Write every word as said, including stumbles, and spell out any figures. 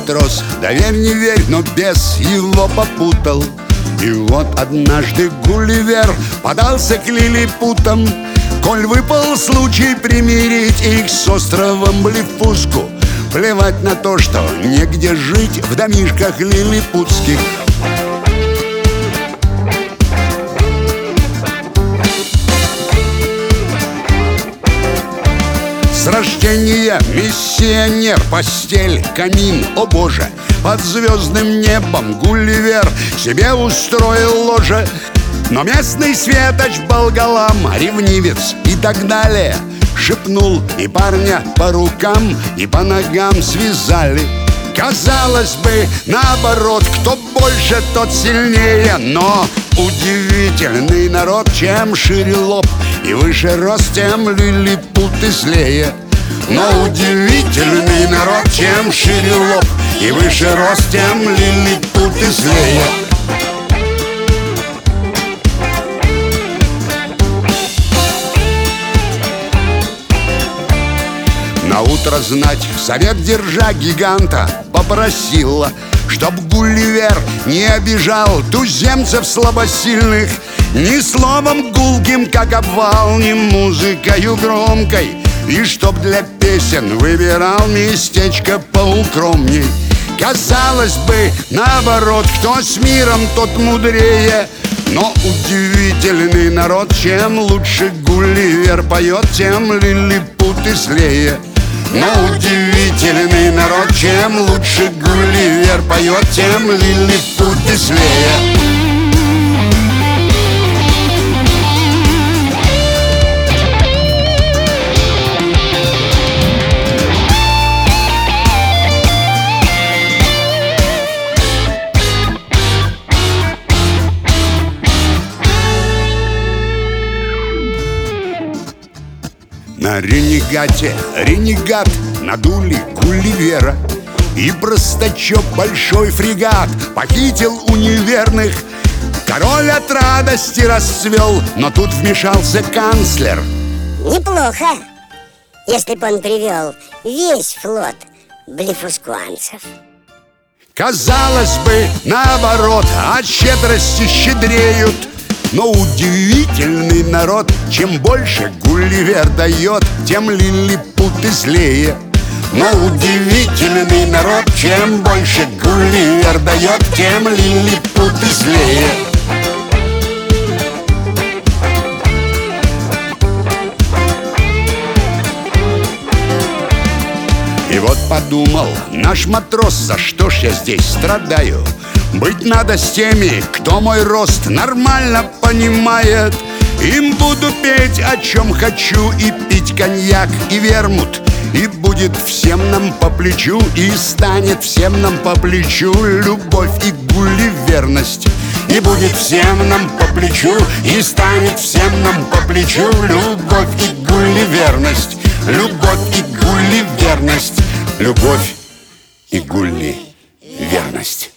матрос, да верь, не верь, но бес его попутал. И вот однажды Гулливер подался к лилипутам. Коль выпал случай примирить их с островом Блефуску, плевать на то, что негде жить в домишках лилипутских. С рождения миссионер, постель, камин, о боже! Под звездным небом Гулливер себе устроил ложе. Но местный светоч Болгалам, ревнивец и так далее, шепнул, и парня по рукам и по ногам связали. Казалось бы, наоборот, кто больше, тот сильнее. Но удивительный народ, чем шире лоб и выше рост, тем лилипуты злее. Но удивительный народ, чем шире лоб и выше рост, тем лилипуты злее. Наутро знать, совет держа гиганта, попросила, чтоб Гулливер не обижал туземцев слабосильных ни словом гулким, как обвал, ни музыкою громкой, и чтоб для песен выбирал местечко поукромней. Казалось бы, наоборот, кто с миром, тот мудрее. Но удивительный народ, чем лучше Гулливер поет, тем лилипуты злее. Но удивительный народ, чем лучше Гулливер поет, тем лилипуты злее. На ренегате ренегат надули Гулливера, и простачок большой фрегат похитил у неверных. Король от радости расцвел, но тут вмешался канцлер. Неплохо, если бы он привел весь флот блефускуанцев. Казалось бы, наоборот, от щедрости щедреют. Но удивительный народ, чем больше Гулливер дает, тем лилипуты злее. Но удивительный народ, чем больше Гулливер дает, тем лилипуты злее. И вот подумал наш матрос, за что ж я здесь страдаю? Быть надо с теми, кто мой рост нормально понимает. Им буду петь, о чем хочу, и пить коньяк и вермут. И будет всем нам по плечу, и станет всем нам по плечу любовь и гулливерность. И будет всем нам по плечу, и станет всем нам по плечу любовь и гулливерность. Любовь и гулливерность. Любовь и гулливерность.